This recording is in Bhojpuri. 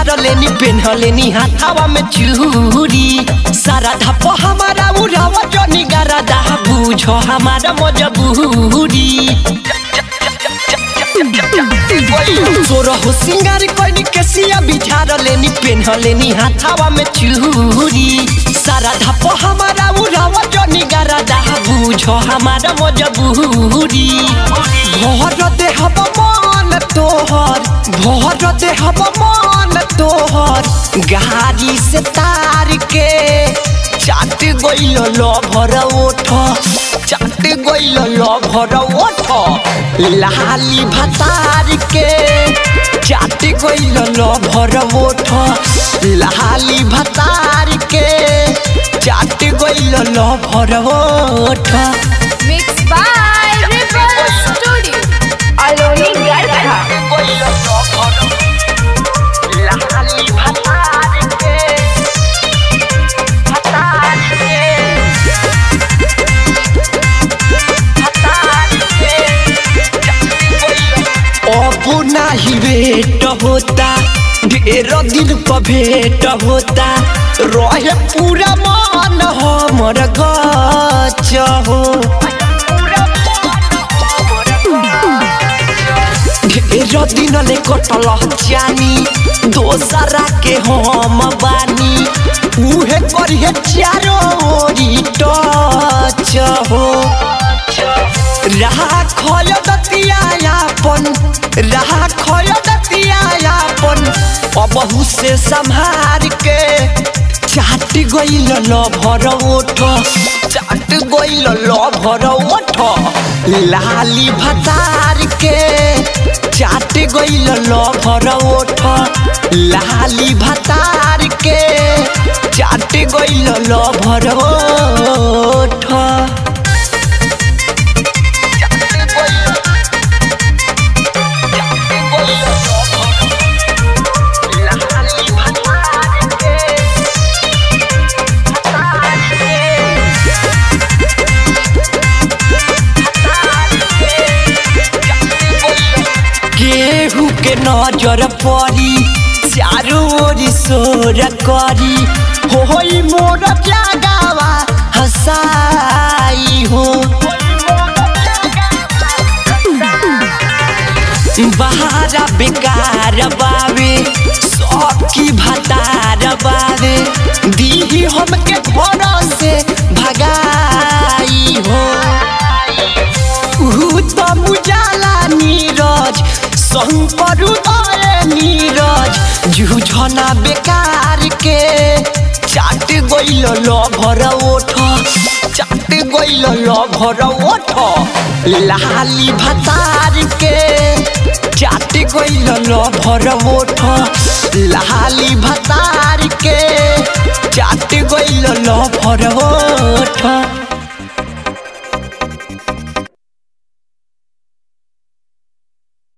बिछाड़ लेनी पेन्हलेनी हाथावा में चूड़ी सारा धप हमारा उड़ावा जनी गरदा बुझो हमारा मजबूरी सोरह सिंगार कोइनी केसिया बिछाड़ लेनी पेन्हलेनी हाथावा में चूड़ी सारा धप हमारा उड़ावा जनी गरदा बुझो हमारा मजबूरी भर देहब मन तोहर भर देहब मन तोहर गाड़ी से तार के चाट गइल लभर ओठ चाट गइल लभर ओठ लाली भतार के चाट गइल लभर ओठ लाली भतार के चाट गइल लभर ओठ। Mixed by Ripple Studio. Aloni Garcha. ही भेट होता ढेर दिन पर भेट होता रहे पूरा मन हमर गच हो ढेर दिन ले कटल जानी दोसरा के हम बानी उहे करिए चारो ओरी टच हो रहा खोल दतियापन रहा खोल दतियापन अबहू से संभार के चाट गइल लभर ओठ चाट गइल लभर ओठ लाली भतार के चाट गइल लभर ओठ लाली भतार के चाट गइल लभर ओठ। केहू के नजर पड़ी चारों ओर सोर करी होई मोर जगावा हसाई हो बहारा बेकार बावे सबकी भतार बावे दीही हमके घर से भगाई हो तो मुजाला नीरज संपर नीरज जूझना बेकार के चाट गइल लभर ओठ चाट गइल लभर ओठ लाली भतार के चाट गइल लभर ओठ लाली भतार के चाट गइल लभर ओठ।